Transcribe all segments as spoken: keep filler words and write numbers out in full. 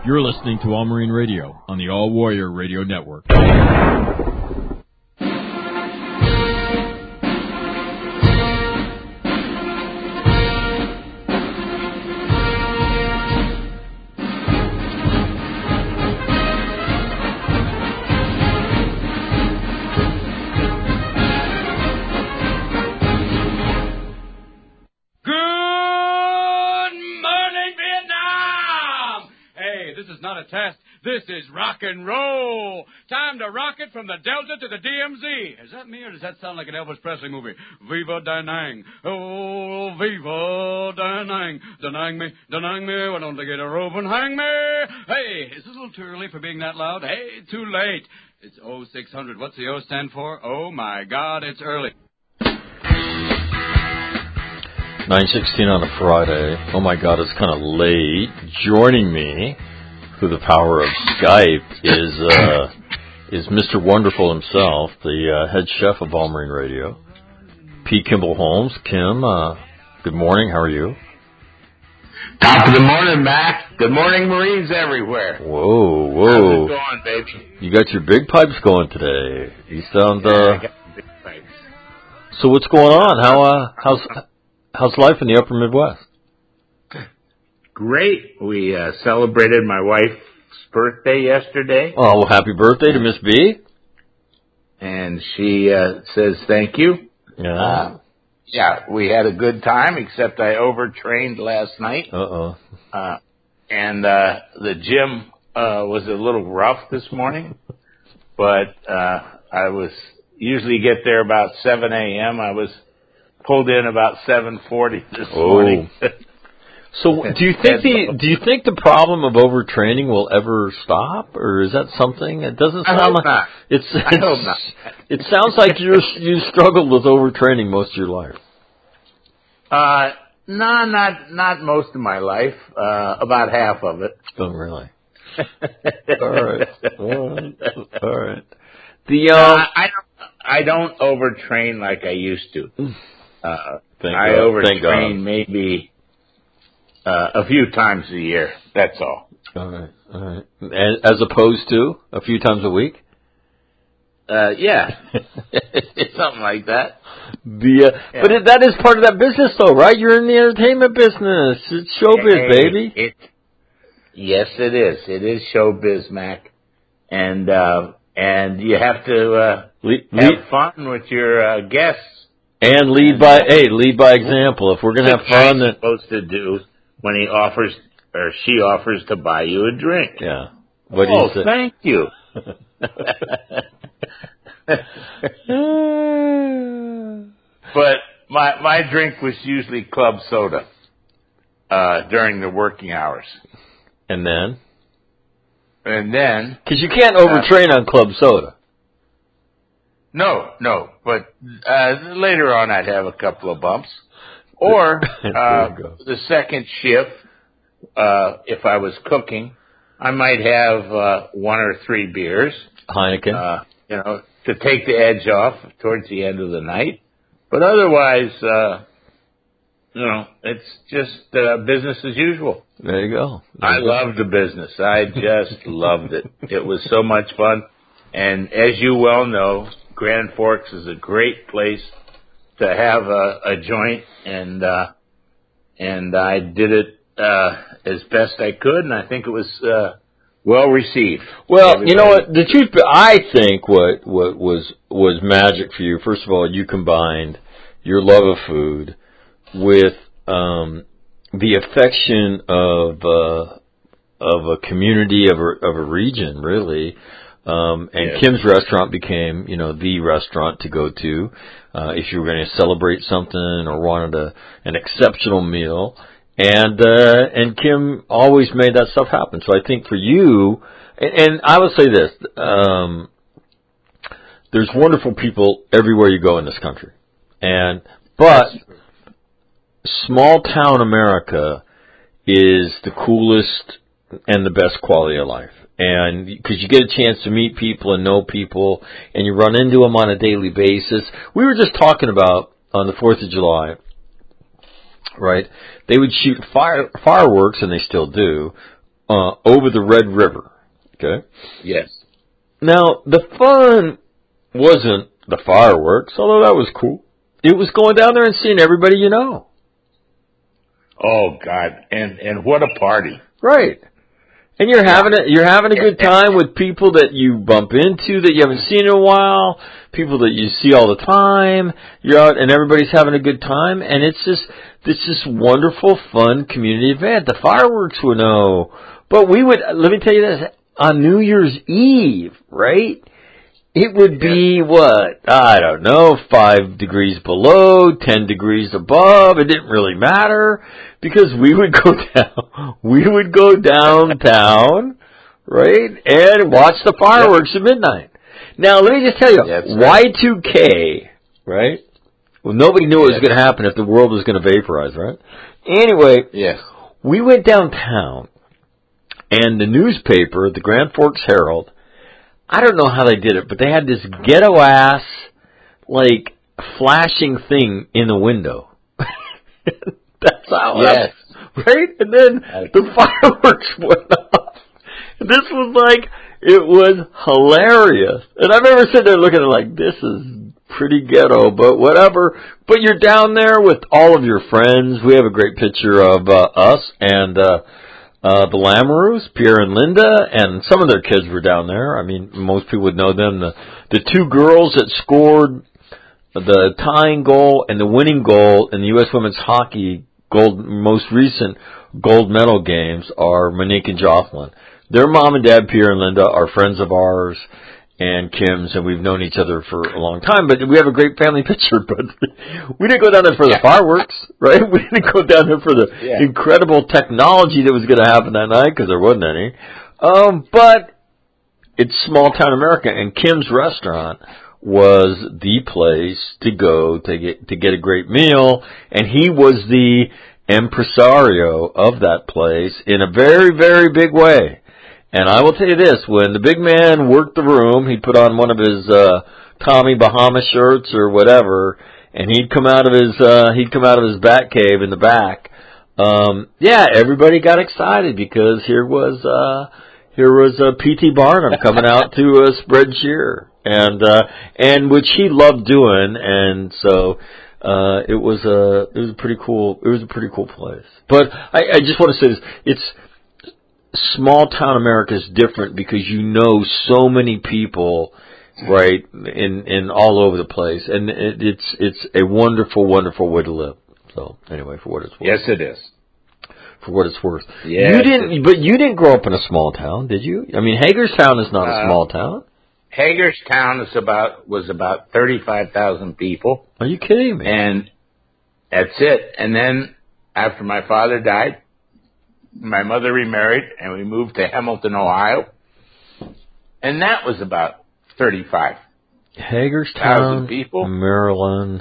You're listening to All Marine Radio on the All Warrior Radio Network. Test. This is rock and roll. Time to rock it from the Delta to the D M Z. Is that me or does that sound like an Elvis Presley movie? Viva Danang. Oh, Viva Danang. Danang me, Danang me. Why don't they get a rope and hang me? Hey, is this a little too early for being that loud? Hey, too late. It's oh six hundred. What's the O stand for? Oh, my God, it's early. nine sixteen on a Friday. Oh, my God, it's kind of late. Joining me through the power of Skype is uh, is Mister Wonderful himself, the uh, head chef of All Marine Radio, P. Kimball Holmes. Kim, uh, good morning. How are you? Top of the morning, Mac. Good morning, Marines everywhere. Whoa, whoa. How's it going, baby? You got your big pipes going today. You sound. Uh, yeah, I got the big pipes. So what's going on? How uh, how's how's life in the Upper Midwest? Great. We uh, celebrated my wife's birthday yesterday. Oh, well, happy birthday to Miss B. And she uh, says thank you. Yeah. Uh, yeah, we had a good time, except I overtrained last night. Uh-oh. Uh, and uh, the gym uh, was a little rough this morning. But uh, I was usually get there about seven a.m. I was pulled in about seven forty this oh. morning. So, do you think the do you think the problem of overtraining will ever stop, or is that something? It doesn't sound I hope like not. it's. I it's hope not. It sounds like you you struggled with overtraining most of your life. Uh, no, not not most of my life. Uh, about half of it. Oh, really? All right, all right, all right. The uh, um, I don't I don't overtrain like I used to. Uh, thank I God. overtrain maybe. Uh, a few times a year, that's all. All right, all right. And as opposed to a few times a week? Uh, yeah. Something like that. The, uh, yeah. But it, that is part of that business, though, right? You're in the entertainment business. It's showbiz, hey, baby. It, yes, it is. It is showbiz, Mac. And, uh, and you have to, uh, lead, have lead. fun with your, uh, guests. And lead and, by, uh, hey, lead by example. If we're going to have fun, then. Supposed to do when he offers or she offers to buy you a drink. Yeah. What oh, do you say? Thank you. But my my drink was usually club soda uh, during the working hours. And then? And then... Because you can't overtrain uh, on club soda. No, no. But uh, later on I'd have a couple of bumps. Or uh, the second shift, uh, if I was cooking, I might have uh, one or three beers. Heineken. Uh, you know, to take the edge off towards the end of the night. But otherwise, uh, you know, it's just uh, business as usual. There you go. There I you go. loved the business. I just loved it. It was so much fun. And as you well know, Grand Forks is a great place to have a, a joint, and uh, and I did it uh, as best I could, and I think it was uh, well received. Well, Everybody. you know what? The truth, I think what what was was magic for you. First of all, you combined your love of food with um, the affection of uh, of a community of a, of a region, really. Um, and yes. Kim's restaurant became, you know, the restaurant to go to uh, if you were going to celebrate something or wanted a, an exceptional meal. And uh, and Kim always made that stuff happen. So I think for you, and, and I will say this, um, there's wonderful people everywhere you go in this country. And but small town America is the coolest and the best quality of life. And because you get a chance to meet people and know people, and you run into them on a daily basis. We were just talking about on the fourth of July, right? They would shoot fire, fireworks, and they still do, uh, over the Red River. Okay? Yes. Now, the fun wasn't the fireworks, although that was cool. It was going down there and seeing everybody you know. Oh, God. And and what a party. Right. And you're having a, you're having a good time with people that you bump into that you haven't seen in a while, people that you see all the time. You're out and everybody's having a good time, and it's just this this wonderful, fun community event. The fireworks were no, but we would. Let me tell you this: on New Year's Eve, right? It would be what? I don't know, five degrees below, ten degrees above. It didn't really matter because we would go down, we would go downtown, right, and watch the fireworks yep. at midnight. Now, let me just tell you, That's Y two K, right? Well, nobody knew what was going to happen if the world was going to vaporize, right? Anyway, yes. we went downtown, and the newspaper, the Grand Forks Herald, I don't know how they did it, but they had this ghetto-ass, like, flashing thing in the window. That's how yes. That's, right? And then the fireworks went off. And this was like, it was hilarious. And I remember sitting there looking at it like, this is pretty ghetto, but whatever. But you're down there with all of your friends. We have a great picture of uh, us and... uh Uh, the Lamoureux, Pierre and Linda, and some of their kids were down there. I mean, most people would know them. The, the two girls that scored the tying goal and the winning goal in the U S Women's Hockey gold, most recent gold medal games are Monique and Jocelyn. Their mom and dad, Pierre and Linda, are friends of ours and Kim's, and we've known each other for a long time. But we have a great family picture. But we didn't go down there for the fireworks, right? We didn't go down there for the yeah. incredible technology that was going to happen that night because there wasn't any. Um, but it's small town America, and Kim's restaurant was the place to go to get to get a great meal, and he was the impresario of that place in a very, very big way. And I will tell you this, when the big man worked the room, he'd put on one of his uh Tommy Bahama shirts or whatever, and he'd come out of his uh he'd come out of his bat cave in the back. Um yeah, everybody got excited because here was uh here was uh, P T Barnum coming out to uh, spread cheer. And uh and which he loved doing, and so uh it was a it was a pretty cool it was a pretty cool place. But I, I just want to say this, it's small town America is different because you know so many people, right, in in all over the place, and it, it's it's a wonderful, wonderful way to live. So anyway, for what it's worth. Yes, it is. For what it's worth. Yes, you didn't, but you didn't grow up in a small town, did you? I mean, Hagerstown is not uh, a small town. Hagerstown is about was about thirty-five thousand people. Are you kidding me? And that's it. And then after my father died, my mother remarried, and we moved to Hamilton, Ohio, and that was about thirty-five Hagerstown, people. Maryland,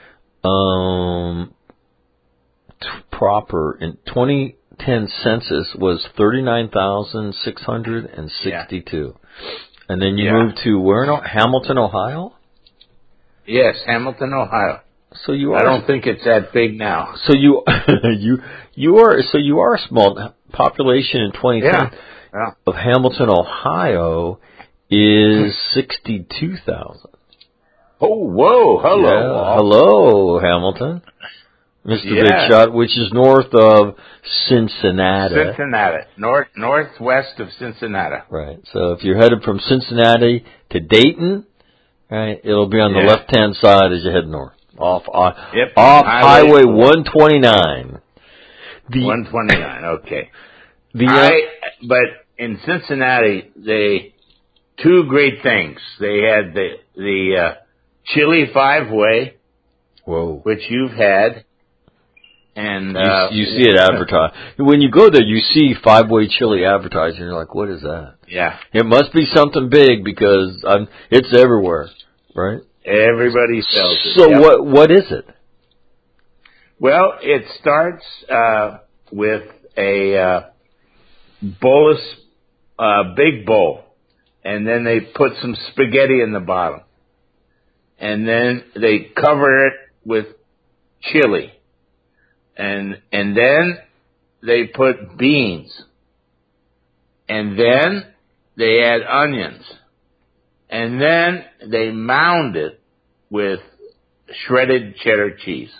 um, t- proper in twenty ten census was thirty-nine thousand six hundred sixty-two, yeah. And then you yeah. moved to where? No, Hamilton, Ohio. Yes, Hamilton, Ohio. So you are. I don't think it's that big now. So you you you are so you are a small population in twenty ten yeah. Yeah. of Hamilton, Ohio is sixty-two thousand. Oh, whoa, hello, yeah. hello, Hamilton, Mister Yeah. Big Shot, which is north of Cincinnati. Cincinnati, north northwest of Cincinnati. Right. So if you're headed from Cincinnati to Dayton, right, it'll be on the yeah. left-hand side as you head north. Off uh, yep. off Highway, Highway one twenty-nine. The, one twenty-nine, okay. The, uh, I, but in Cincinnati, they two great things. They had the the uh, Chili Five Way, whoa, which you've had, and uh, you, you see it advertised. When you go there, you see Five Way Chili advertised, and you're like, "What is that?" Yeah, it must be something big because I'm, it's everywhere, right? Everybody sells it. So yep. what what is it? Well, it starts uh, with a uh, bolus, uh, big bowl, and then they put some spaghetti in the bottom, and then they cover it with chili, and and then they put beans, and then they add onions, and then they mound it with shredded cheddar cheese,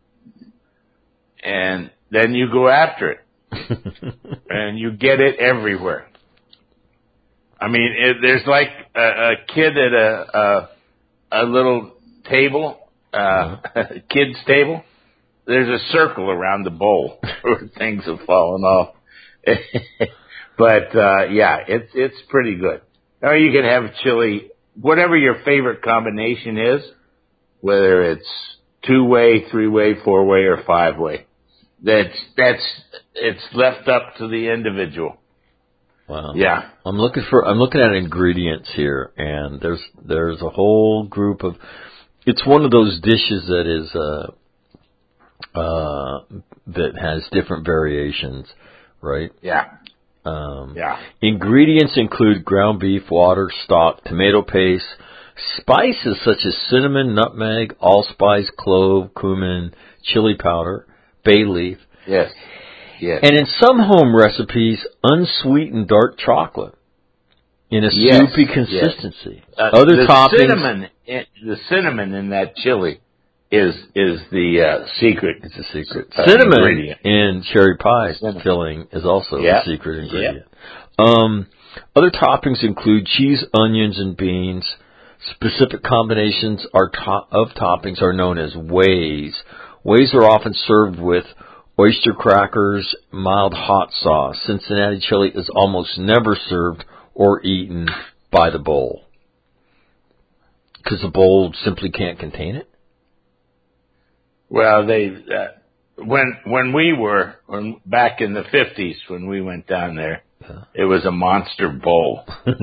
and then you go after it, and you get it everywhere. I mean, it, there's like a, a kid at a a, a little table, uh, kid's table. There's a circle around the bowl where things have fallen off. But uh, yeah, it's it's pretty good. Or you can have chili, whatever your favorite combination is, whether it's two way, three way, four way, or five way. That's that's it's left up to the individual. Wow. Yeah. I'm looking for I'm looking at ingredients here, and there's there's a whole group of. It's one of those dishes that is uh, uh, that has different variations, right? Yeah. Um, yeah. Ingredients include ground beef, water, stock, tomato paste, spices such as cinnamon, nutmeg, allspice, clove, cumin, chili powder, bay leaf. Yes. Yes. And in some home recipes, unsweetened dark chocolate in a yes. soupy consistency. Yes. Uh, Other the toppings. Cinnamon, the cinnamon in that chili is is the uh, secret. It's a secret. Uh, cinnamon ingredient. in cherry pie cinnamon. filling is also yep. a secret ingredient. Yep. Um, other toppings include cheese, onions, and beans. Specific combinations are to- of toppings are known as ways. Ways are often served with oyster crackers, mild hot sauce. Cincinnati chili is almost never served or eaten by the bowl because the bowl simply can't contain it. Well, they uh, when when we were when, back in the fifties when we went down there, yeah. It was a monster bowl,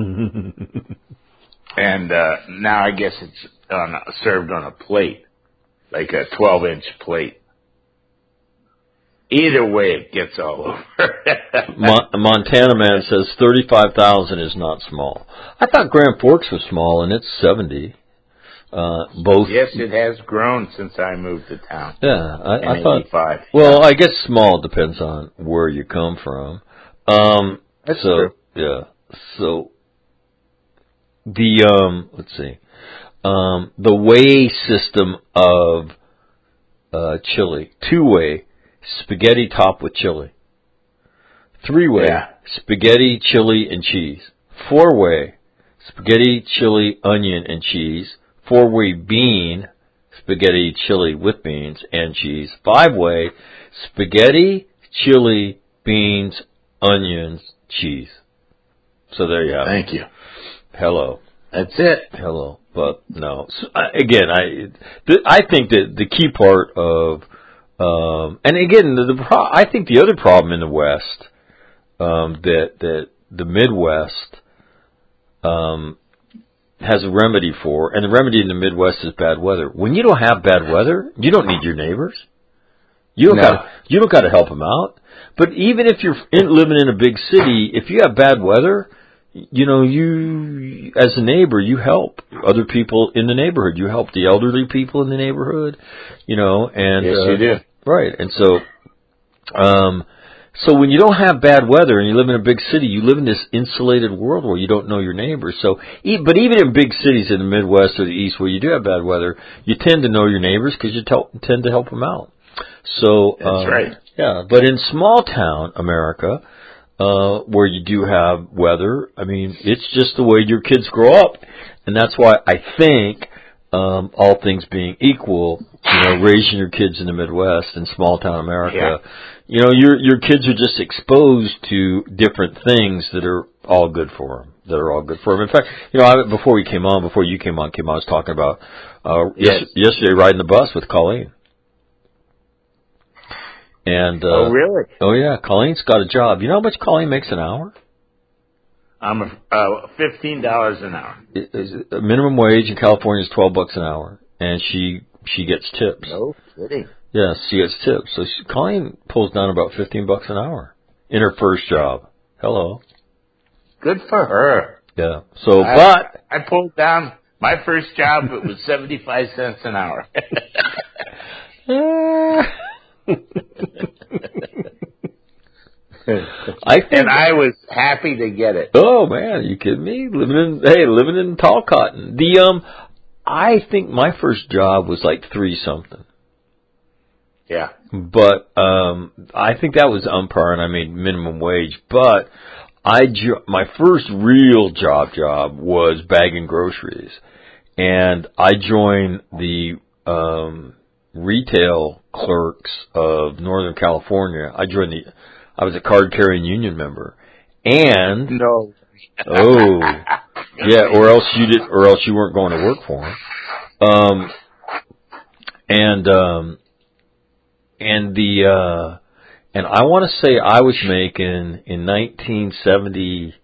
and uh, now I guess it's on, served on a plate, like a twelve inch plate. Either way, it gets all over. Mon- Montana Man says thirty-five thousand is not small. I thought Grand Forks was small, and it's seventy. Uh, both. Yes, it has grown since I moved to town. Yeah, I, in I thought. eighty-five. Well, I guess small depends on where you come from. Um, That's so, true. Yeah. So the um, let's see, um, the way system of uh, chili, two way. Spaghetti topped with chili. Three-way, yeah. spaghetti, chili, and cheese. Four-way, spaghetti, chili, onion, and cheese. Four-way bean, spaghetti, chili with beans and cheese. Five-way, spaghetti, chili, beans, onions, cheese. So there you have Thank it. you. Hello. That's it. Hello. But no. So, again, I th- I think that the key part of Um, and again, the, the pro- I think the other problem in the West, um, that that the Midwest um, has a remedy for, and the remedy in the Midwest is bad weather. When you don't have bad weather, you don't need your neighbors. You don't No. got you don't got to help them out. But even if you're in, living in a big city, if you have bad weather, you know, you as a neighbor, you help other people in the neighborhood. You help the elderly people in the neighborhood, you know, and yes, uh, you do. Right, and so, um, so when you don't have bad weather and you live in a big city, you live in this insulated world where you don't know your neighbors. So, but even in big cities in the Midwest or the East where you do have bad weather, you tend to know your neighbors because you tel- tend to help them out. So that's um, right. Yeah, but in small town America, uh, where you do have weather, I mean, it's just the way your kids grow up, and that's why I think, um, all things being equal, you know, raising your kids in the Midwest and small town America, Yeah. you know, your your kids are just exposed to different things that are all good for them. That are all good for them. In fact, you know, I, before we came on, before you came on, Kim, I was talking about uh, Yes. yes, yesterday riding the bus with Colleen. And uh, oh, really? Oh yeah, Colleen's got a job. You know how much Colleen makes an hour? I'm a, uh, fifteen dollars an hour. It, it, minimum wage in California is twelve bucks an hour, and she she gets tips. No kidding. Yes, she gets tips. So she, Colleen pulls down about fifteen bucks an hour in her first job. Hello. Good for her. Yeah. So, I, but I pulled down my first job. It was seventy-five cents an hour. I think, and I was happy to get it. Oh man, are you kidding me? Living in hey, living in tall cotton. The um, I think my first job was like three something. Yeah. But um, I think that was umpire, and I made minimum wage. But I jo- my first real job job was bagging groceries, and I joined the um, retail clerks of Northern California. I joined the. I was a card carrying union member, and no. oh yeah, or else you did, or else you weren't going to work for them. Um, and um. And the, uh, and I want to say I was making in nineteen seventy-six,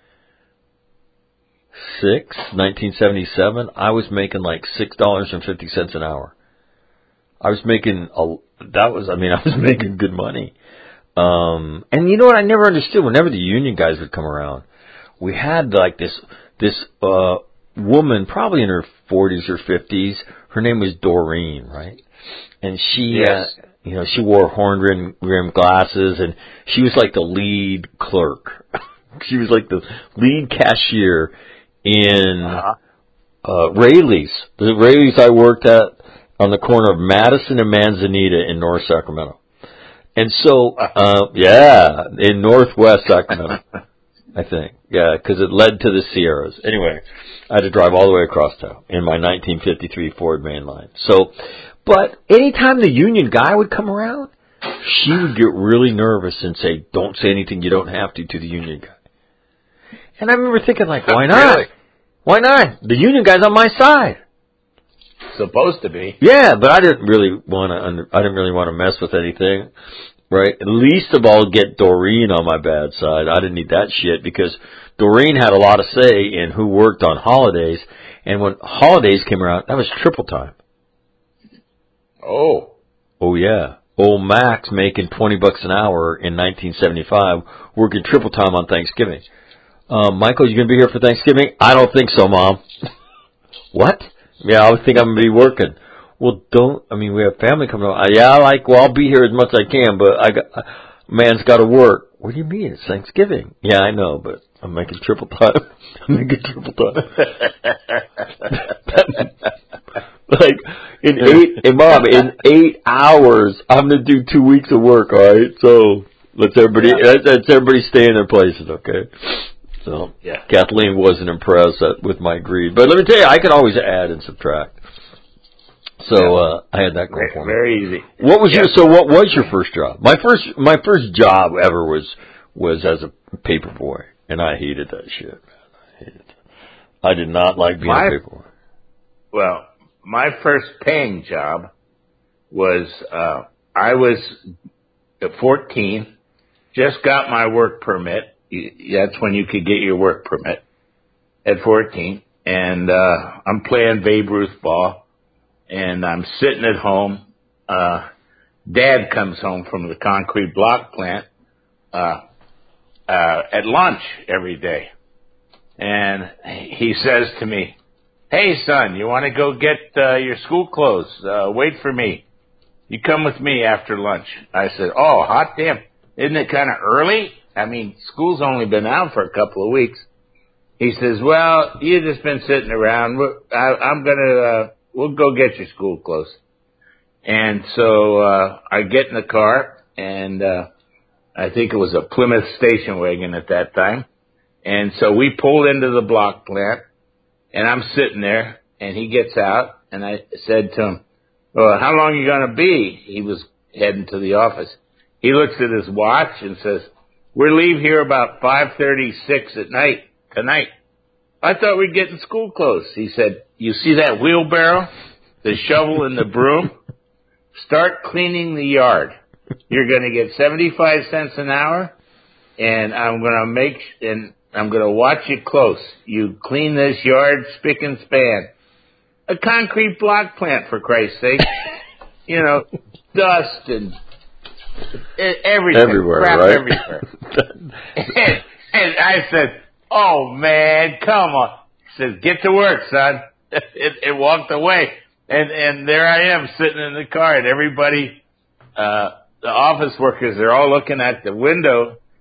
nineteen seventy-seven, I was making like six dollars and fifty cents an hour. I was making a, that was, I mean, I was making good money. Um, and you know what I never understood? Whenever the union guys would come around, we had like this, this, uh, woman, probably in her forties or fifties. Her name was Doreen, right? And she, yes. uh, you know, she wore horn rim glasses, and she was like the lead clerk. She was like the lead cashier in uh-huh. uh, Rayleigh's. The Rayleigh's I worked at on the corner of Madison and Manzanita in North Sacramento. And so, uh, yeah, in Northwest Sacramento, I think. Yeah, because it led to the Sierras. Anyway, I had to drive all the way across town in my nineteen fifty-three Ford mainline. So, but anytime the union guy would come around, she would get really nervous and say, "Don't say anything you don't have to to the union guy." And I remember thinking, like, why not? Really? Why not? The union guy's on my side. Supposed to be. Yeah, but I didn't really want to. I didn't really want to mess with anything, right? Least of all, get Doreen on my bad side. I didn't need that shit because Doreen had a lot of say in who worked on holidays, and when holidays came around, that was triple time. Oh. Oh yeah. Old Max making twenty bucks an hour in nineteen seventy-five, working triple time on Thanksgiving. Um, Michael, you gonna be here for Thanksgiving? I don't think so, Mom. What? Yeah, I think I'm gonna be working. Well, don't. I mean, we have family coming over. Yeah, I like. Well, I'll be here as much as I can, but I got man's got to work. What do you mean? It's Thanksgiving. Yeah, I know, but I'm making triple time. I'm making triple time. Like in eight, and Mom, in eight hours, I'm gonna do two weeks of work. All right, so let's everybody yeah. let's, let's everybody stay in their places, okay? So yeah. Kathleen wasn't impressed at, with my greed, but let me tell you, I could always add and subtract. So yeah. uh, I had that going for me. Very easy. What was yeah. your? So what was your first job? My first, my first job ever was was as a paper boy, and I hated that shit. Man. I hated it. I did not like being my, a paper boy. Well, my first paying job was uh, I was at fourteen, just got my work permit. That's when you could get your work permit at fourteen, and uh, I'm playing Babe Ruth ball. And I'm sitting at home. Uh, Dad comes home from the concrete block plant, uh, uh, at lunch every day. And he says to me, "Hey son, you want to go get, uh, your school clothes? Uh, wait for me. You come with me after lunch." I said, "Oh, hot damn. Isn't it kind of early? I mean, school's only been out for a couple of weeks." He says, "Well, you've just been sitting around. I, I'm gonna, uh, we'll go get your school clothes." And so, uh, I get in the car, and, uh, I think it was a Plymouth station wagon at that time. And so we pulled into the block plant, and I'm sitting there, and he gets out, and I said to him, "Well, how long are you going to be?" He was heading to the office. He looks at his watch and says, "We leave here about five thirty-six at night, tonight." "I thought we'd get in school clothes." He said, "You see that wheelbarrow, the shovel and the broom? Start cleaning the yard. You're going to get seventy-five cents an hour, and I'm going to make, and I'm going to watch you close. You clean this yard spick and span." A concrete block plant, for Christ's sake. You know, dust and everything. Everywhere, crap right? everywhere. and, and I said, "Oh, man, come on." He says, "Get to work, son." It, it walked away. And, and there I am sitting in the car, and everybody, uh, the office workers, they're all looking at the window,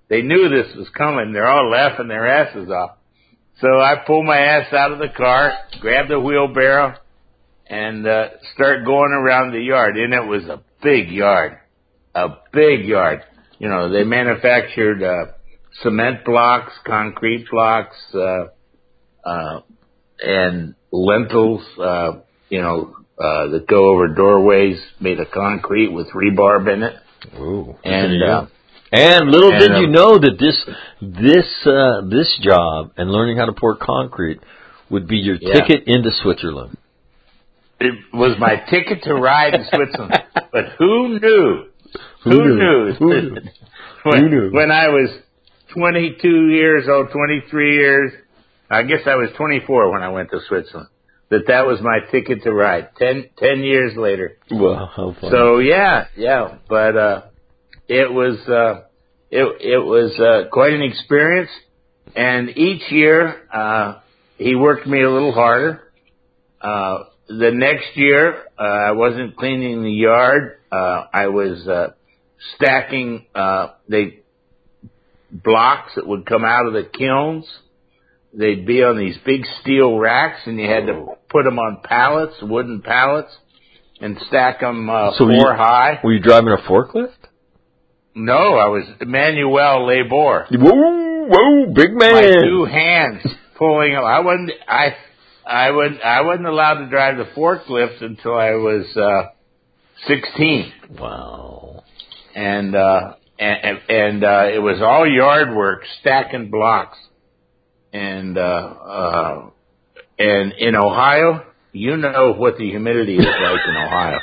they knew this was coming. They're all laughing their asses off. So I pull my ass out of the car, grab the wheelbarrow, and uh, start going around the yard. And it was a big yard, a big yard. You know, they manufactured uh, cement blocks, concrete blocks, uh, uh, and lintels, uh, you know, uh, that go over doorways made of concrete with rebarb in it. Ooh, and uh, and little and, did uh, you know that this this uh, this job and learning how to pour concrete would be your yeah. ticket into Switzerland. It was my ticket to ride in Switzerland. But who knew? Who, who knew? knew? Who knew? when, who knew? When I was twenty-two years old, twenty-three years, I guess I was twenty-four when I went to Switzerland. That that was my ticket to ride. Ten, ten years later. Wow, how funny. So yeah, yeah. But uh, it was uh, it it was uh, quite an experience. And each year uh, he worked me a little harder. Uh, the next year uh, I wasn't cleaning the yard. Uh, I was uh, stacking uh, they blocks that would come out of the kilns. They'd be on these big steel racks, and you had to put them on pallets, wooden pallets, and stack them uh, so four you, high. Were you driving a forklift? No, I was Manuel Labor. Whoa, whoa, big man! My two hands pulling them. I wasn't. I. I wasn't. I wasn't allowed to drive the forklift until I was uh, sixteen. Wow. And uh, and and uh, it was all yard work, stacking blocks. And, uh, uh, and in Ohio, you know what the humidity is like in Ohio.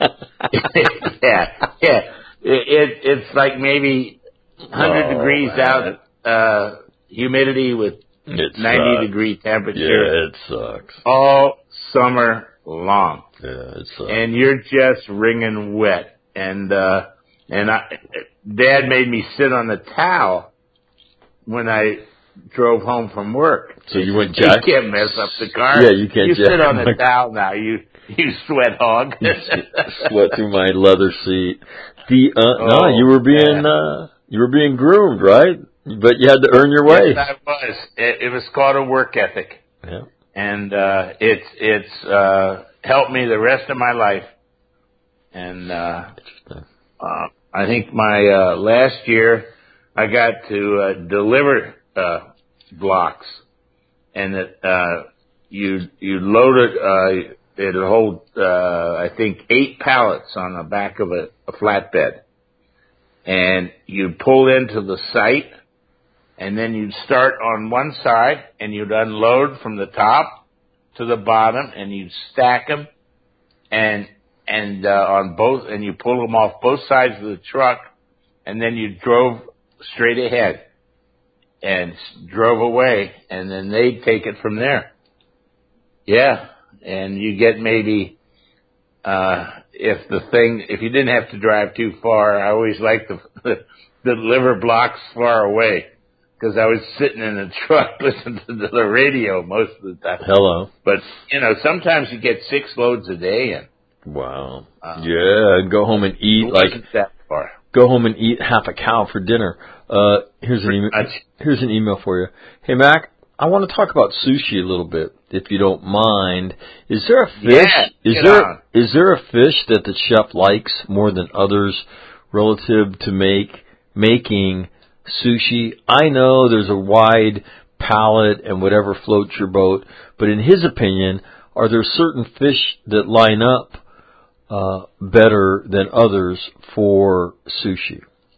yeah, yeah. It, it, it's like maybe one hundred oh, degrees man. out, uh, humidity with it ninety sucks. degree temperature. Yeah, it sucks. All summer long. Yeah, it sucks. And you're just wringing wet. And, uh, and I, Dad made me sit on the towel when I drove home from work. So you went jack? You can't mess up the car. Yeah, you can't. You jack sit on the my... towel now. You you sweat hog. You sweat through my leather seat. The uh, oh, no, you were being yeah. uh, you were being groomed, right? But you had to earn your way. Yes, I was. It, it was called a work ethic. Yeah. And uh, it's it's uh, helped me the rest of my life. And uh, uh, I think my uh, last year I got to uh, deliver. Uh, blocks, and it, uh, you you load it. Uh, it'll hold, uh, I think, eight pallets on the back of a, a flatbed, and you'd pull into the site, and then you'd start on one side, and you'd unload from the top to the bottom, and you'd stack them, and and uh, on both, and you pull them off both sides of the truck, and then you drove straight ahead. And drove away, and then they'd take it from there. Yeah, and you get maybe, uh, if the thing, if you didn't have to drive too far, I always liked the, the, the deliver blocks far away, because I was sitting in the truck listening to the radio most of the time. Hello. But, you know, sometimes you get six loads a day, and wow. Uh, yeah, and go home and eat it like wasn't that far. Go home and eat half a cow for dinner. Uh, here's an email. Here's an email for you. Hey Mac, I want to talk about sushi a little bit, if you don't mind. Is there a fish? Yeah, is get there on. is there a fish that the chef likes more than others relative to make making sushi? I know there's a wide palette and whatever floats your boat, but in his opinion, are there certain fish that line up uh, better than others for sushi?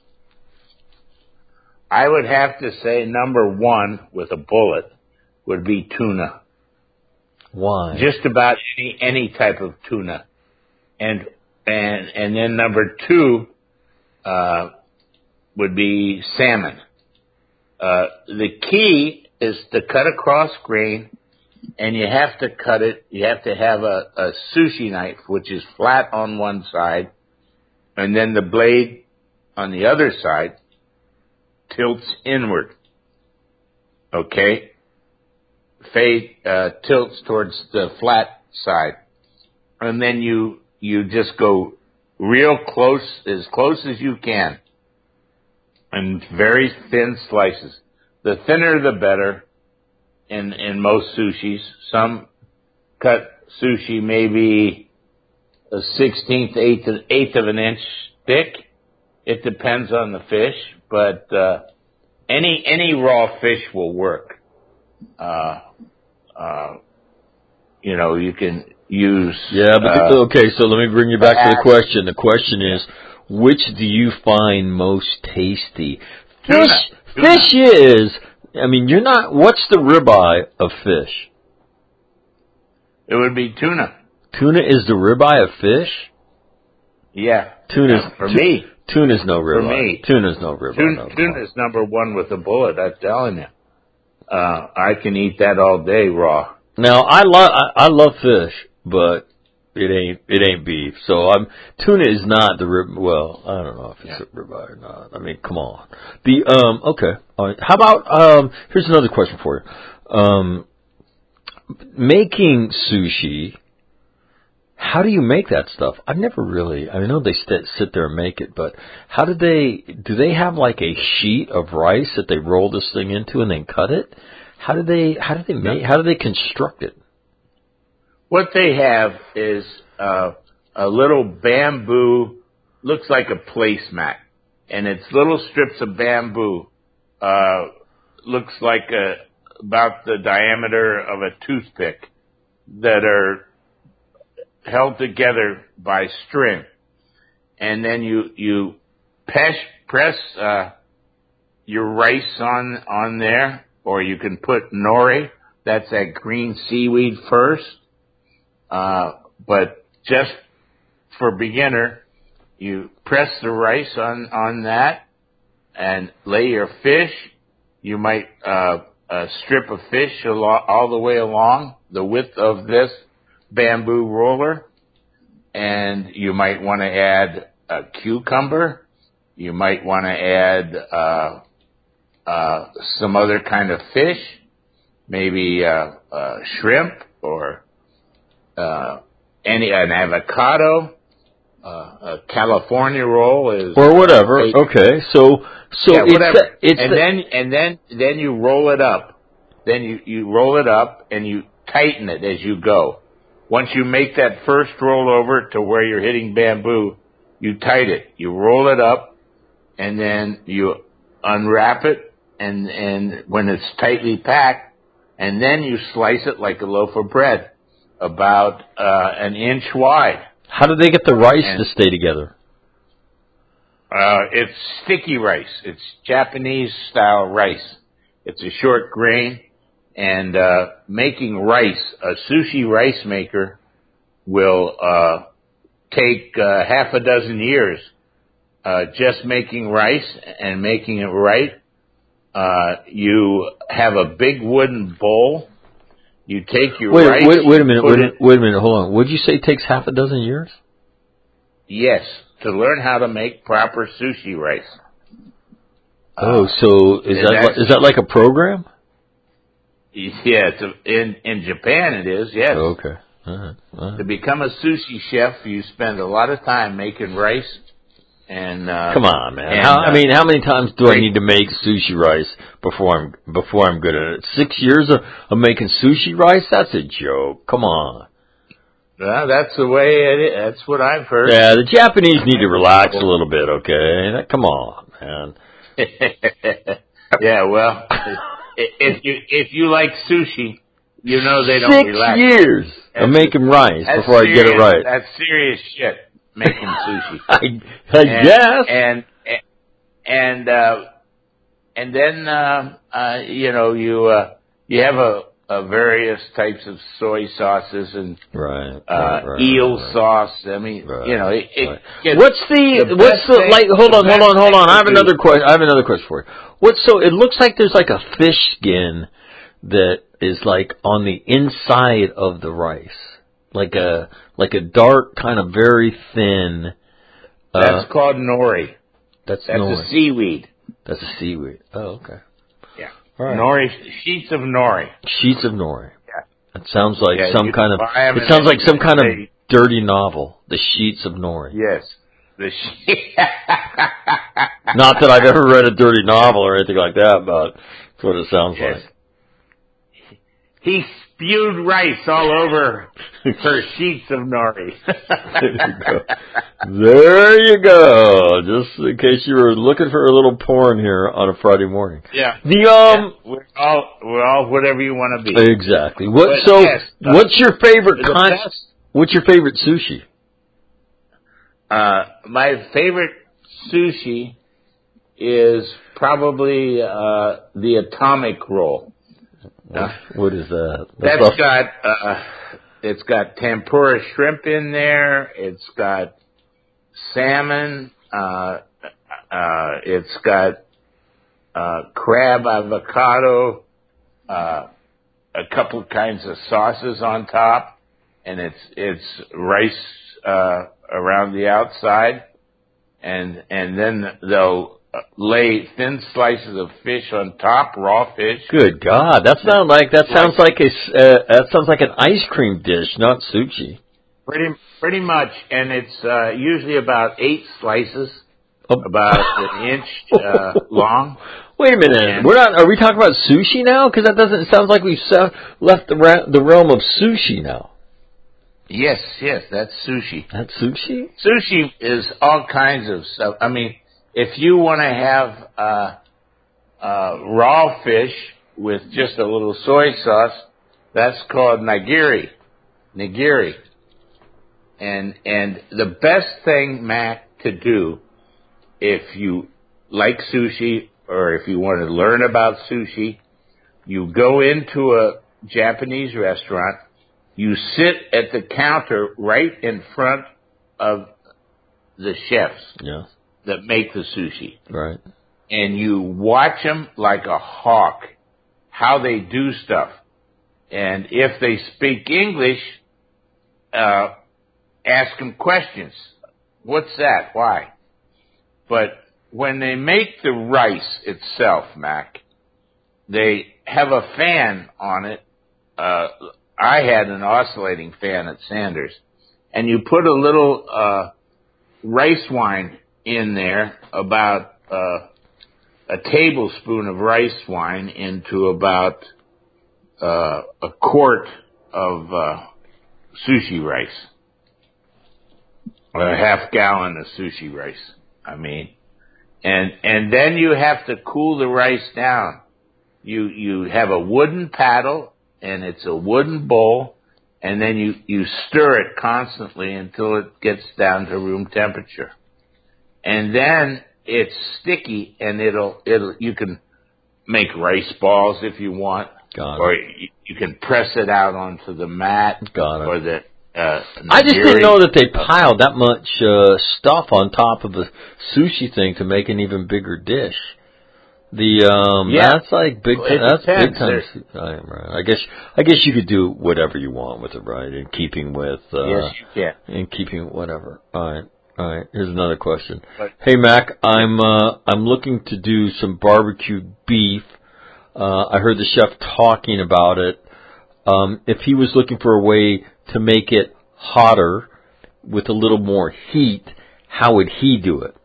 I would have to say number one with a bullet would be tuna. Why? Just about any any type of tuna, and and and then number two uh, would be salmon. Uh, the key is to cut across grain, and you have to cut it. You have to have a, a sushi knife, which is flat on one side, and then the blade on the other side tilts inward. Okay? Fade, uh, tilts towards the flat side. And then you, you just go real close, as close as you can. in very thin slices. The thinner, the better. In in most sushis, some cut sushi maybe a sixteenth, eighth, eighth of an inch thick. It depends on the fish, but uh, any any raw fish will work. Uh, uh, you know, you can use. Yeah, but uh, okay. So let me bring you back to the question. The question is, which do you find most tasty? Tuna. Fish. Tuna. Fish is. I mean, you're not. What's the ribeye of fish? It would be tuna. Tuna is the ribeye of fish. Yeah. Tuna's Yeah, for tu- me. Tuna's no ribeye. For me. Tuna's no ribeye. Tuna, no, tuna's number one with a bullet. I'm telling you. Uh, I can eat that all day raw. Now I love I, I love fish, but it ain't it ain't beef. So I'm tuna is not the rib. Well, I don't know if it's Yeah. a ribeye or not. I mean, come on. The um okay. All right. How about um? Here's another question for you. Um, making sushi. How do you make that stuff? I've never really. I know they st- sit there and make it, but how do they? Do they have like a sheet of rice that they roll this thing into and then cut it? How do they? How do they make? How do they construct it? What they have is uh, a little bamboo, looks like a placemat, and it's little strips of bamboo, uh, looks like a, about the diameter of a toothpick, that are held together by string, and then you you press press uh, your rice on on there, or you can put nori. That's that green seaweed first. Uh, but just for beginner, you press the rice on, on that and lay your fish. You might, uh, a strip of fish al- all the way along the width of this bamboo roller. And you might want to add a cucumber. You might want to add, uh, uh, some other kind of fish, maybe, uh, uh, shrimp or, Uh, any an avocado, uh, a California roll is or whatever. Uh, okay, so so yeah, it's whatever. the, it's and the, then and then then you roll it up. Then you you roll it up and you tighten it as you go. Once you make that first roll over to where you're hitting bamboo, you tighten it. You roll it up, and then you unwrap it, and and when it's tightly packed, and then you slice it like a loaf of bread, about uh, an inch wide. how do they get the rice And, to stay together? Uh, it's sticky rice. It's Japanese style rice. It's a short grain, and uh, making rice, a sushi rice maker will uh, take uh, half a dozen years uh, just making rice and making it right. Uh, you have a big wooden bowl. You take your Wait, rice. wait, wait a minute, put wait, it, a- wait a minute, hold on. Would you say it takes half a dozen years? Yes, to learn how to make proper sushi rice. Oh, Uh, so is and that that's- li- is that like a program? Yeah, it's a, in in Japan it is. Yes. Oh, okay. All right. All To right. become a sushi chef, you spend a lot of time making rice. And uh, Come on, man. and, How, I uh, mean, how many times do I great- need to make sushi rice before I'm before I'm good at it? Six years of, of making sushi rice? That's a joke. Come on. Well, that's the way it is. That's what I've heard. Yeah, the Japanese need to relax a little bit, okay? Come on, man. Yeah, well, if you if you like sushi, you know they don't Six relax. years of That's- making rice That's before I get it serious- right. That's serious shit. Making sushi. I, I and, guess. And and uh, and then uh, uh, you know you uh, you have a, a various types of soy sauces and Right. uh, right, right eel right, right. sauce. I mean, Right, you know, it, it right. gets- What's the, the what's best the thing- like? Hold the on, hold best on, hold thing on. I have to another do- question. I have another question for you. What's so? It looks like there's like a fish skin that is like on the inside of the rice, like a like a dark kind of very thin. Uh, That's called nori. that's That's nori. a seaweed. That's a seaweed. Oh, okay. Yeah. All right. Nori, sheets of nori. Sheets of nori. Yeah. It sounds like Yeah, some you kind of. buy 'em It and sounds they- like some kind of they- dirty novel. The Sheets of Nori. Yes. The sh- Not that I've ever read a dirty novel or anything like that, but that's what it sounds yes. like. He spewed rice all over her sheets of nori. There you go. There you go. Just in case you were looking for a little porn here on a Friday morning. Yeah. The um. Yeah. We're all we're all whatever you want to be. Exactly. What? But So, yes, uh, what's your favorite the kind? best- What's your favorite sushi? Uh, my favorite sushi is probably uh, the atomic roll. What, Uh, what is that? That's all- got uh, it's got tempura shrimp in there. It's got salmon. Uh, uh, it's got uh, crab avocado. Uh, a couple of kinds of sauces on top, and it's it's rice uh, around the outside, and and then they'll lay thin slices of fish on top, raw fish. Good God, that sounds like that sounds like a s- uh, that sounds like an ice cream dish, not sushi. Pretty pretty much, and it's uh, usually about eight slices, Oh. about an inch uh, long. Wait a minute, And- we're not. Are we talking about sushi now? Because that doesn't. It sounds like we've se- left the ra- the realm of sushi now. Yes, yes, that's sushi. That's sushi. Sushi is all kinds of stuff. I mean, if you want to have uh, uh, raw fish with just a little soy sauce, that's called nigiri. Nigiri. And and the best thing, Mac, to do if you like sushi or if you want to learn about sushi, you go into a Japanese restaurant, you sit at the counter right in front of the chefs Yeah. that make the sushi. Right. And you watch them like a hawk, how they do stuff. And if they speak English, uh, ask them questions. What's that? Why? But when they make the rice itself, Mac, they have a fan on it. Uh, I had an oscillating fan at Sanders. And you put a little uh, rice wine in there, about uh, a tablespoon of rice wine into about uh, a quart of uh, sushi rice. Or a half gallon of sushi rice, I mean. And and then you have to cool the rice down. You you have a wooden paddle, and it's a wooden bowl, and then you, you stir it constantly until it gets down to room temperature. And then it's sticky, and it'll it'll you can make rice balls if you want, Got it. or you, you can press it out onto the mat, Got it. or the. Uh, I just didn't nigiri. know that they piled that much uh, stuff on top of the sushi thing to make an even bigger dish. The um, Yeah. that's like big. Well, it That's big depends. time. There's- I, right. I guess. I guess you could do whatever you want with it, right? In keeping with. Uh, Yes, you can. In keeping whatever. All right. All right. Here's another question. But- Hey Mac, I'm uh, I'm looking to do some barbecued beef. Uh, I heard the chef talking about it. Um, if he was looking for a way to make it hotter with a little more heat, how would he do it?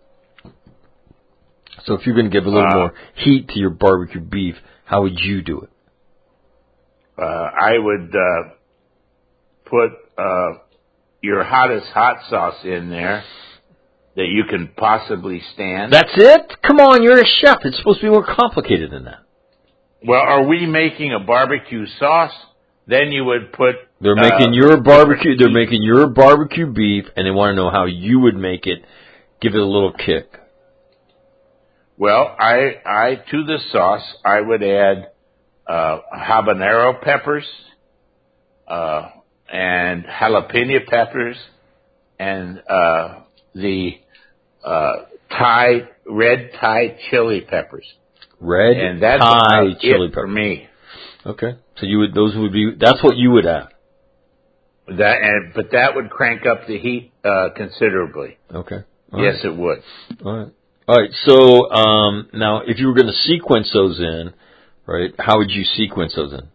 So if you're going to give a little Uh, more heat to your barbecue beef, how would you do it? Uh, I would uh, put uh, your hottest hot sauce in there that you can possibly stand. That's it? Come on, you're a chef. It's supposed to be more complicated than that. Well, are we making a barbecue sauce? Then you would put. They're uh, making your barbecue. They're heat. making your barbecue beef, and they want to know how you would make it. Give it a little kick. Well, I, I to the sauce, I would add uh, habanero peppers, uh, and jalapeno peppers, and uh, the uh, Thai red Thai chili peppers, Red and that's Thai about chili it for pepper. me. Okay, so you would those would be that's what you would add. That, and but that would crank up the heat uh, considerably. Okay. All Yes, right. it would. All right. All right. So um, now, if you were going to sequence those in, right? How would you sequence those in?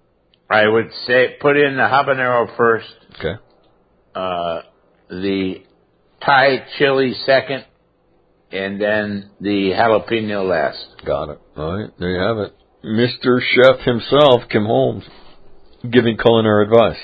I would say put in the habanero first, Okay. uh, the Thai chili second, and then the jalapeno last. Got it. All right, there you have it. Mister Chef himself, Kim Holmes, giving culinary advice.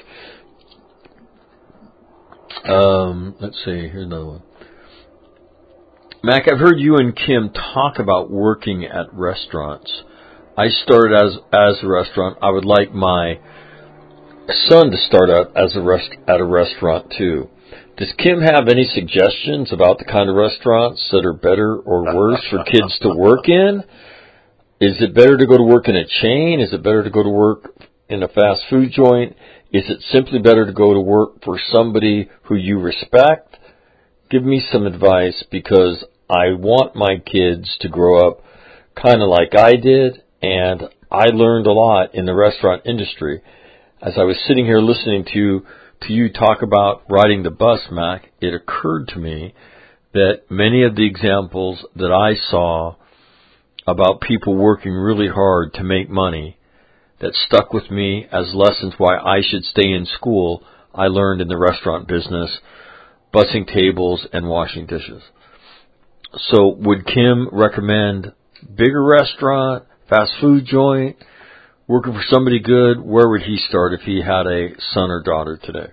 Um, let's see, here's another one. Mac, I've heard you and Kim talk about working at restaurants. I started as as a restaurant. I would like my son to start out as a rest at a restaurant too. Does Kim have any suggestions about the kind of restaurants that are better or worse for kids to work in? Is it better to go to work in a chain? Is it better to go to work in a fast food joint? Is it simply better to go to work for somebody who you respect? Give me some advice, because I want my kids to grow up kind of like I did, and I learned a lot in the restaurant industry. As I was sitting here listening to to you talk about riding the bus, Mac, it occurred to me that many of the examples that I saw about people working really hard to make money that stuck with me as lessons why I should stay in school, I learned in the restaurant business, bussing tables and washing dishes. So would Kim recommend bigger restaurant, fast food joint, working for somebody good? Where would he start if he had a son or daughter today?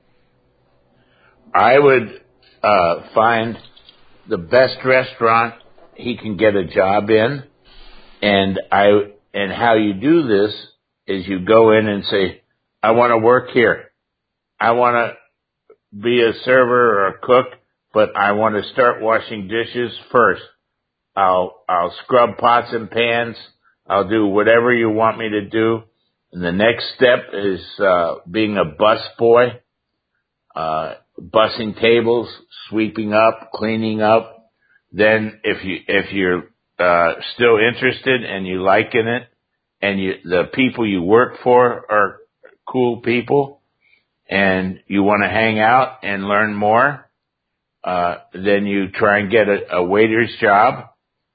I would uh, find the best restaurant he can get a job in, and I and how you do this is you go in and say, I want to work here. I want to be a server or a cook, but I want to start washing dishes first. I'll I'll scrub pots and pans. I'll do whatever you want me to do. And the next step is uh, being a bus boy, uh, bussing tables, sweeping up, cleaning up. Then if you if you're uh, still interested and you like in it, and you the people you work for are cool people, and you want to hang out and learn more, uh, then you try and get a, a waiter's job.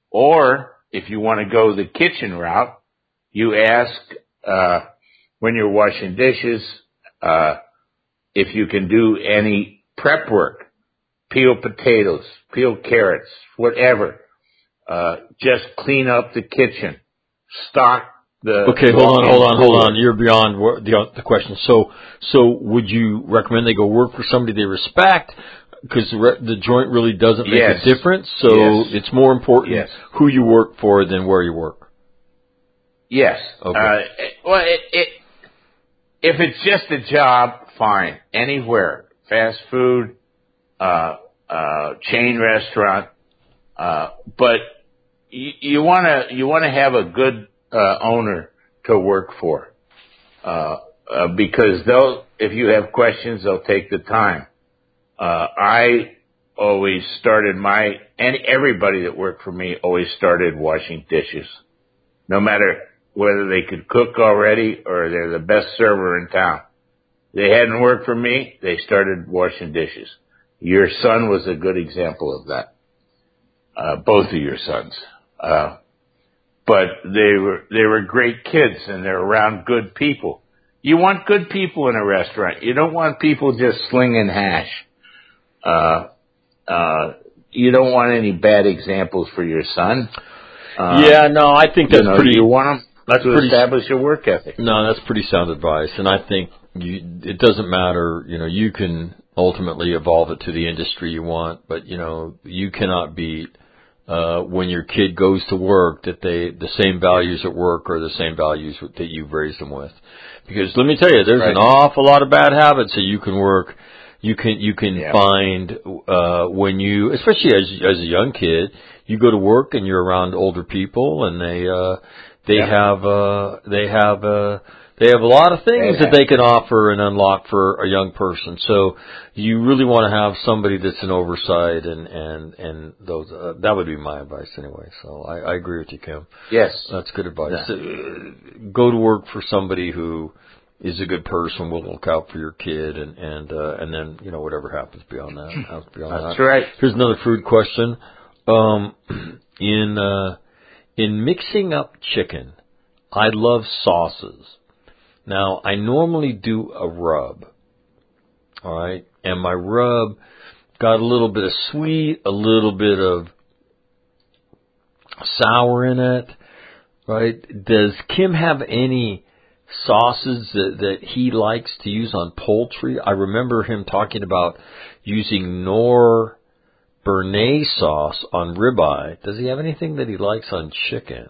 Or if you want to go the kitchen route, you ask uh, when you're washing dishes uh, if you can do any prep work, peel potatoes, peel carrots, whatever. Uh, just clean up the kitchen, stock the. Okay, hold on, hold on, hold on. You're beyond what, the, the question. So, so would you recommend they go work for somebody they respect? Because the, re- the joint really doesn't make yes. a difference. So yes. it's more important yes. who you work for than where you work. Yes. Okay. Uh, well, it, it, if it's just a job, fine. Anywhere, fast food, uh, uh, chain restaurant, uh, but you, you want to you want to have a good uh, owner to work for, uh, uh, because they'll if you have questions, they'll take the time. Uh, I always started my and everybody that worked for me always started washing dishes, no matter whether they could cook already or they're the best server in town. They hadn't worked for me, they started washing dishes. Your son was a good example of that. Uh, both of your sons. Uh, but they were, they were great kids and they're around good people. You want good people in a restaurant. You don't want people just slinging hash. Uh, uh, you don't want any bad examples for your son. Uh, yeah, no, I think that's you know, pretty. You want them that's to pretty, establish a work ethic. No, that's pretty sound advice, and I think you. It doesn't matter. You know, you can ultimately evolve it to the industry you want, but you know, you cannot beat uh, when your kid goes to work that they the same values at work are the same values that you've raised them with. Because let me tell you, there's right. an awful lot of bad habits that you can work. You can you can yeah. find uh, when you, especially as as a young kid, you go to work and you're around older people, and they uh, they yeah. have uh, they have uh, they have a lot of things yeah. that they can offer and unlock for a young person. So you really want to have somebody that's an oversight, and and and those uh, that would be my advice anyway. So I, I agree with you, Kim. Yes, that's good advice. Yeah. Uh, go to work for somebody who is a good person, will look out for your kid, and and uh, and then you know whatever happens beyond that. Happens beyond That's that. right. Here's another food question. Um, in uh, in mixing up chicken, I love sauces. Now I normally do a rub. All right, and my rub got a little bit of sweet, a little bit of sour in it, right? Does Kim have any sauces that, that he likes to use on poultry? I remember him talking about using Knorr Béarnaise sauce on ribeye. Does he have anything that he likes on chicken?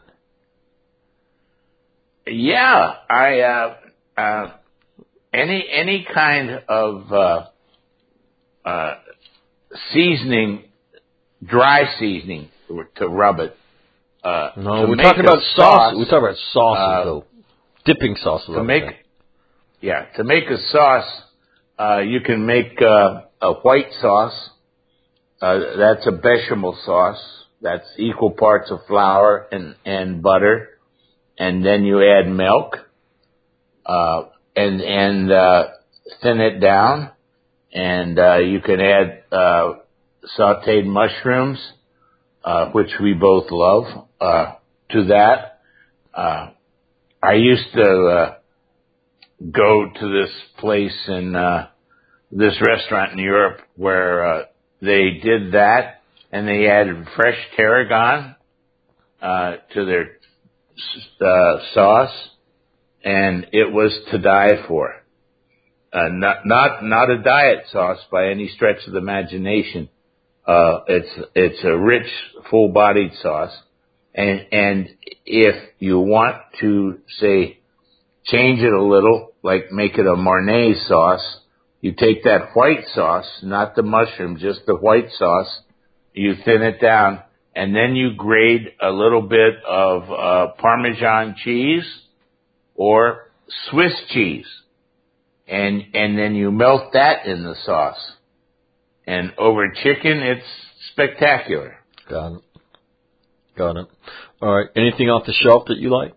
Yeah, I uh, uh, any any kind of uh, uh, seasoning, dry seasoning to rub it. Uh, no, we're talking about sauce. sauce. We're talking about sauces, uh, though. Dipping sauces. To make, yeah, to make a sauce, uh, you can make uh, a white sauce. Uh, that's a bechamel sauce. That's equal parts of flour and, and butter. And then you add milk, uh, and, and, uh, thin it down. And, uh, you can add, uh, sauteed mushrooms, uh, which we both love, uh, to that. Uh, I used to, uh, go to this place in, uh, this restaurant in Europe where, uh, they did that and they added fresh tarragon, uh, to their Uh, sauce, and it was to die for. Uh, not not not a diet sauce by any stretch of the imagination. Uh, it's it's a rich, full-bodied sauce, and and if you want to say change it a little, like make it a Mornay sauce, you take that white sauce, not the mushroom, just the white sauce. You thin it down. And then you grate a little bit of uh, Parmesan cheese or Swiss cheese. And and then you melt that in the sauce. And over chicken, it's spectacular. Got it. Got it. All right. Anything off the shelf that you like?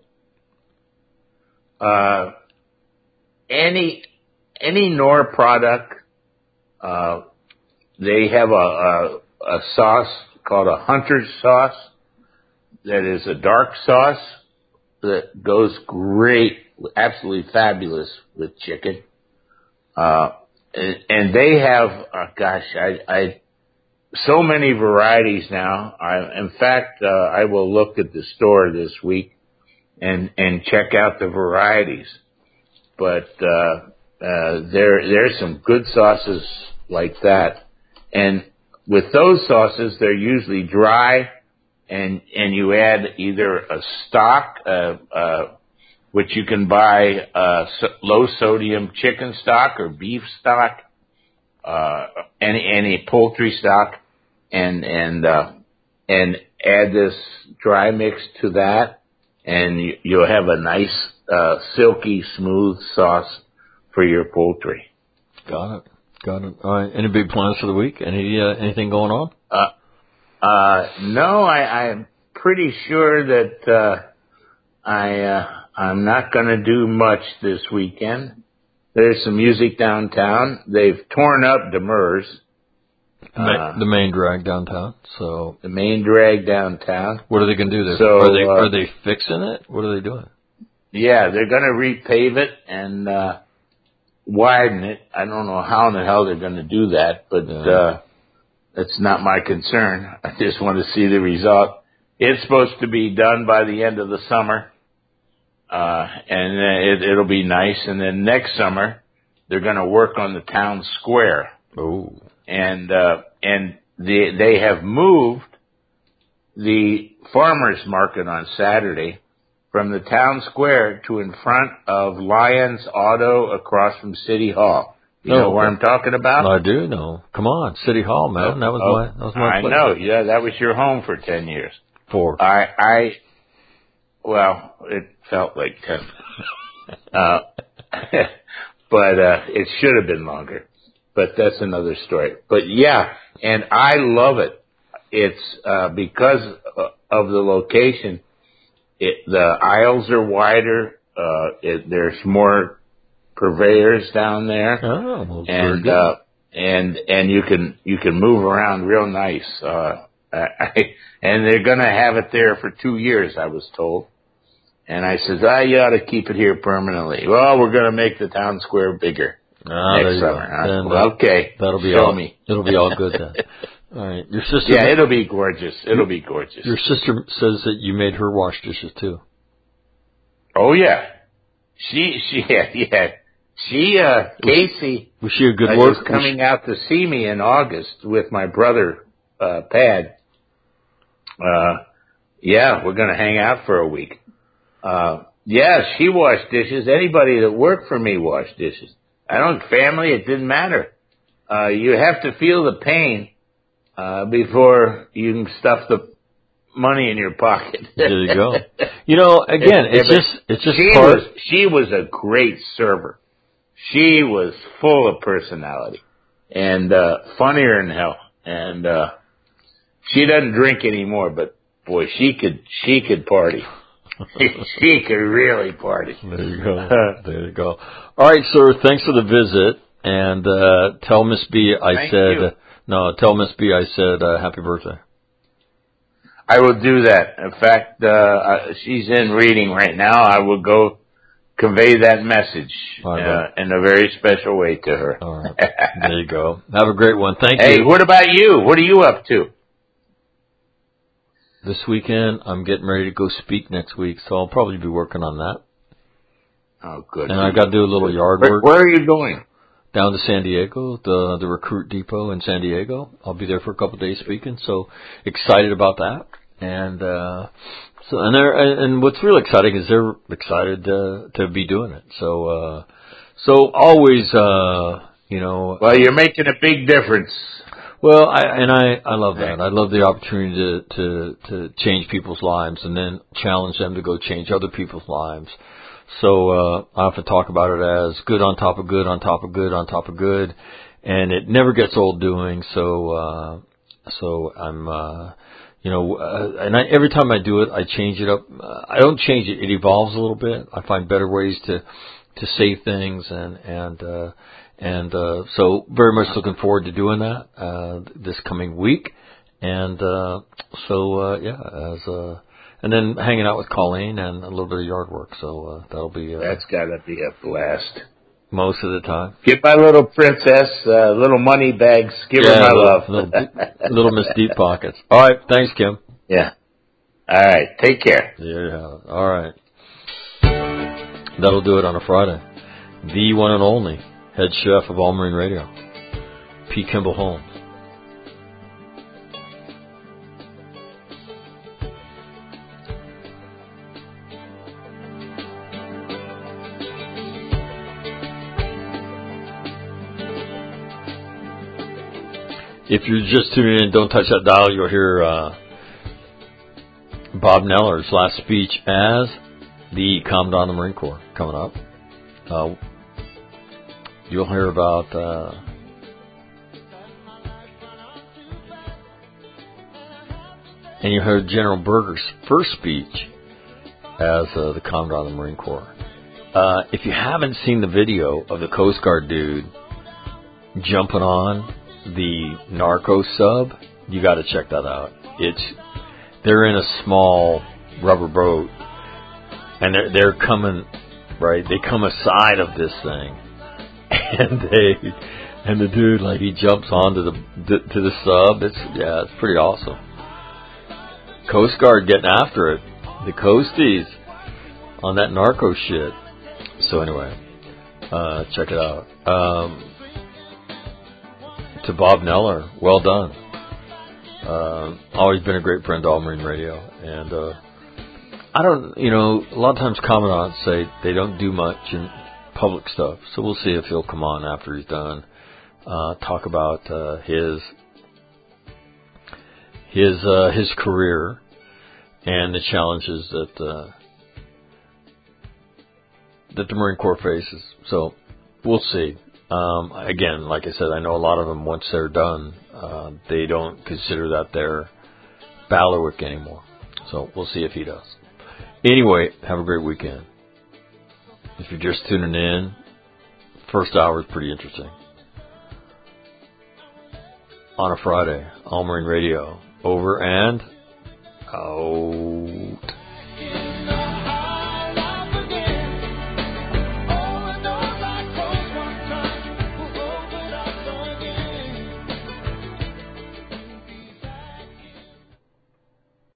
Uh, any any Knorr product, uh, they have a, a, a sauce called a Hunter's sauce that is a dark sauce that goes great, absolutely fabulous with chicken. Uh, and, and they have, uh, gosh, I, I, so many varieties now. I, in fact, uh, I will look at the store this week and, and check out the varieties. But, uh, uh, there, there's some good sauces like that. And with those sauces, they're usually dry, and and you add either a stock, uh, uh, which you can buy uh, so low sodium chicken stock or beef stock, uh, any any poultry stock, and and uh, and add this dry mix to that, and you, you'll have a nice uh, silky smooth sauce for your poultry. Got it. Got it. All right. Any big plans for the week? Any uh, anything going on? Uh, uh, no, I, I'm pretty sure that uh, I uh, I'm not going to do much this weekend. There's some music downtown. They've torn up Demers, uh, the main drag downtown. So the main drag downtown. What are they going to do there? So, are they uh, are they fixing it? What are they doing? Yeah, they're going to repave it and uh, widen it. I don't know how in the hell they're going to do that, but yeah. uh, that's not my concern. I just want to see the result. It's supposed to be done by the end of the summer, uh, and it, it'll be nice. And then next summer, they're going to work on the town square. Oh, and uh, and they they have moved the farmers market on Saturday from the town square to in front of Lyons Auto across from City Hall. You oh, know where I'm talking about? I do know. Come on, City Hall, man. That was oh, my that was my I place. know. Yeah, that was your home for ten years. Four. I I well, it felt like ten. uh, but uh, it should have been longer. But that's another story. But yeah, and I love it. It's uh, because of the location. It, the aisles are wider. Uh, it, there's more purveyors down there, oh, well, and uh, and and you can you can move around real nice. Uh, I, and they're going to have it there for two years, I was told. And I said, ah, you ought to keep it here permanently. Well, we're going to make the town square bigger. Ah, next summer. Huh? Then, well, okay. That'll be Show all, me. It'll be all good then. All right. Your sister. Yeah, it'll be gorgeous. It'll be gorgeous. Your sister says that you made her wash dishes too. Oh yeah. She she yeah, yeah. She uh Casey was she a good uh, worker? is coming out to see me in August with my brother uh Pad. Uh yeah, we're gonna hang out for a week. Uh yeah, she washed dishes. Anybody that worked for me washed dishes. I don't family, it didn't matter. Uh you have to feel the pain uh before you can stuff the money in your pocket. There you go. You know, again, it's yeah, just it's just she part. was she was a great server. She was full of personality and uh funnier than hell. And uh she doesn't drink anymore, but boy, she could she could party. She could really party. There you go. There you go. All right, sir. Thanks for the visit, and uh tell Miss B I Thank said you. no. Tell Miss B I said uh, happy birthday. I will do that. In fact, uh, she's in reading right now. I will go convey that message All right, uh, in a very special way to her. All right. There you go. Have a great one. Thank Hey, you. what about you? What are you up to? This weekend, I'm getting ready to go speak next week, so I'll probably be working on that. Oh, good. And I got to do a little yard Where, work. where are you going? Down to San Diego, the the Recruit Depot in San Diego. I'll be there for a couple of days speaking, so excited about that. And uh so and they're and what's really exciting is they're excited uh, to be doing it. So uh so always uh you know Well, you're making a big difference. Well, I and I I love that. I love the opportunity to to to change people's lives and then challenge them to go change other people's lives. So uh I often talk about it as good on top of good on top of good on top of good, and it never gets old doing. So uh so I'm uh you know uh, and I, every time I do it, I change it up. Uh, I don't change it; it evolves a little bit. I find better ways to to say things, and and uh and uh so very much looking forward to doing that uh this coming week. And uh so uh yeah, as uh and then hanging out with Colleen and a little bit of yard work. So uh, that'll be uh, That's got to be a blast. most of the time. Give my little princess uh, little money bags. Give yeah, her my little, love. little, little Miss Deep Pockets. All right, thanks, Kim. Yeah. All right. Take care. Yeah. All right. That'll do it on a Friday. The one and only head chef of All Marine Radio, P. Kimball Holmes. If you're just tuning in, don't touch that dial. You'll hear uh, Bob Neller's last speech as the Commandant of the Marine Corps coming up. Uh, you'll hear about uh, and you heard General Berger's first speech as uh, the Commandant of the Marine Corps. Uh, if you haven't seen the video of the Coast Guard dude jumping on the Narco sub, you got to check that out. It's they're in a small rubber boat, and they're they're coming right. They come aside of this thing, and they and the dude like he jumps onto the, the to the sub. It's yeah, it's pretty awesome. Coast Guard getting after it, the Coasties on that Narco shit. So anyway, uh, check it out. Um, To Bob Neller, well done. Uh, always been a great friend to All Marine Radio. And uh, I don't, you know, a lot of times commandants say they don't do much in public stuff. So we'll see if he'll come on after he's done. Uh, talk about uh, his his uh, his career and the challenges that uh, that the Marine Corps faces. So we'll see. Um, again, like I said, I know a lot of them, once they're done, uh, they don't consider that their bailiwick anymore. So we'll see if he does. Anyway, have a great weekend. If you're just tuning in, first hour is pretty interesting. On a Friday, All Marine Radio. Over and out.